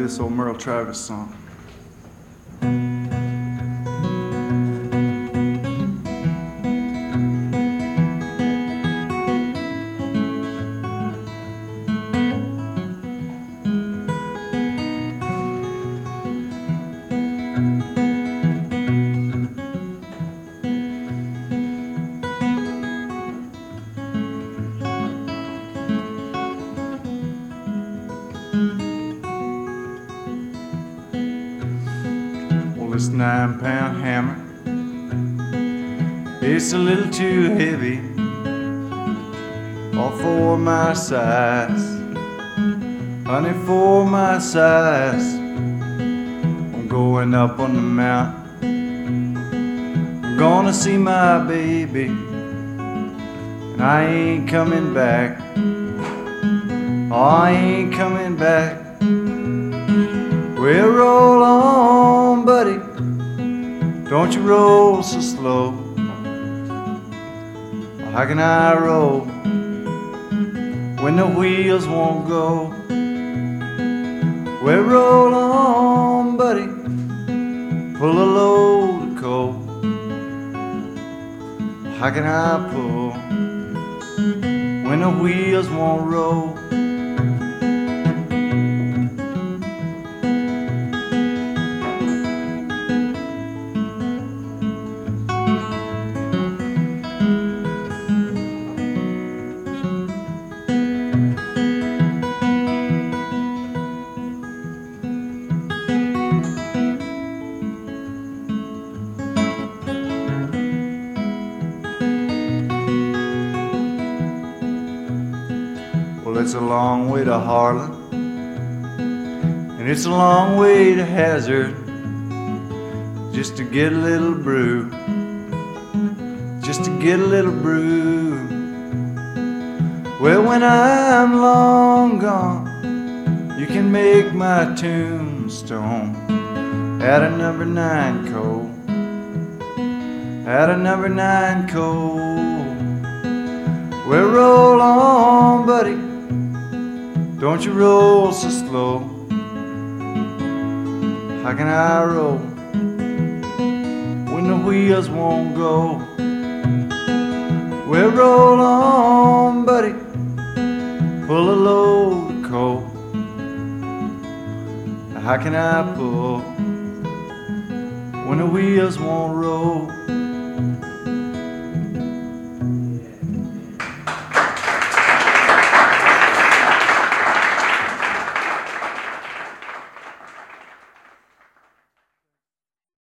this old Merle Travis song. Well, this 9-pound hammer, it's a little too heavy, all for my size, honey, for my size. I'm going up on the mountain, I'm gonna see my baby, and I ain't coming back, oh, I ain't coming back. Well, roll on, buddy, don't you roll so slow. How can I roll when the wheels won't go? Well, roll on, buddy, pull a load of coal. How can I pull when the wheels won't roll? Well, it's a long way to Harlan, and it's a long way to Hazard, just to get a little brew, just to get a little brew. Well, when I'm long gone, you can make my tombstone out of number 9 coal, out of number 9 coal. Well, roll on, buddy, don't you roll so slow. How can I roll when the wheels won't go? Well, roll on, buddy, pull a load of coal. How can I pull when the wheels won't roll?